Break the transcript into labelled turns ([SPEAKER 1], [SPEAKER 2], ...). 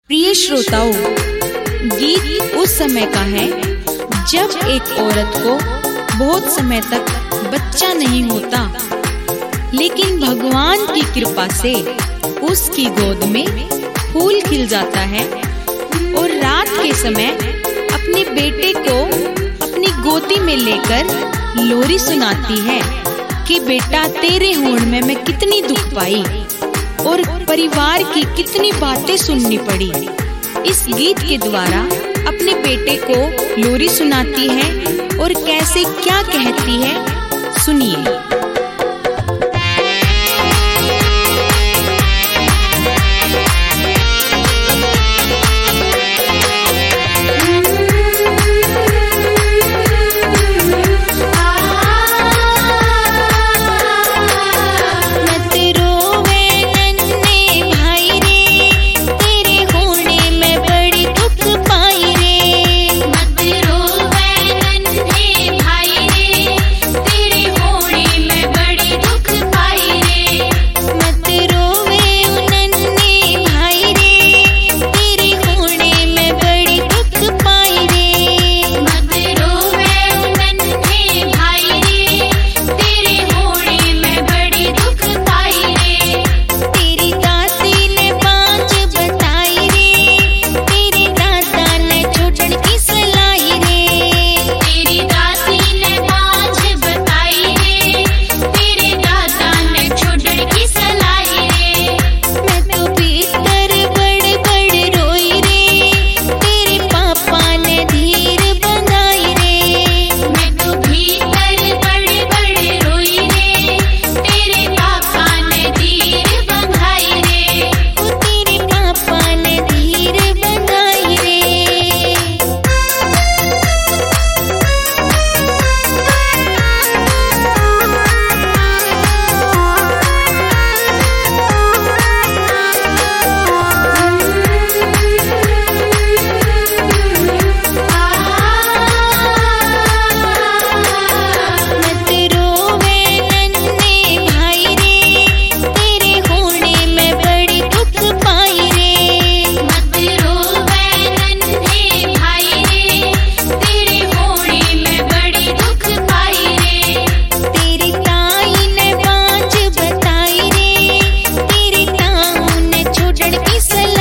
[SPEAKER 1] प्रिय श्रोताओं, गीत उस समय का है जब एक औरत को बहुत समय तक बच्चा नहीं होता, लेकिन भगवान की कृपा से उसकी गोद में फूल खिल जाता है और रात के समय अपने बेटे को अपनी गोदी में लेकर लोरी सुनाती है कि बेटा तेरे होड़ में मैं कितनी दुख पाई और परिवार की कितनी बातें सुननी पड़ी। इस गीत के द्वारा अपने बेटे को लोरी सुनाती है और कैसे क्या कहती है, सुनिए।
[SPEAKER 2] तेरी ताई ने बांझ बताई रे, तेरी ताऊ ने छोड़न की